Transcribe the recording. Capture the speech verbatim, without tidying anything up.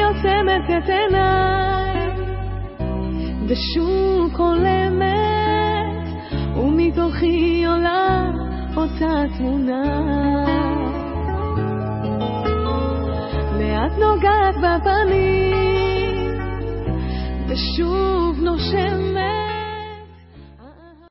עוצמת את עיניי ושוב חולמת ומתוכי עולה אותה תמונה לאט נוגעת בפנים ושוב נושמת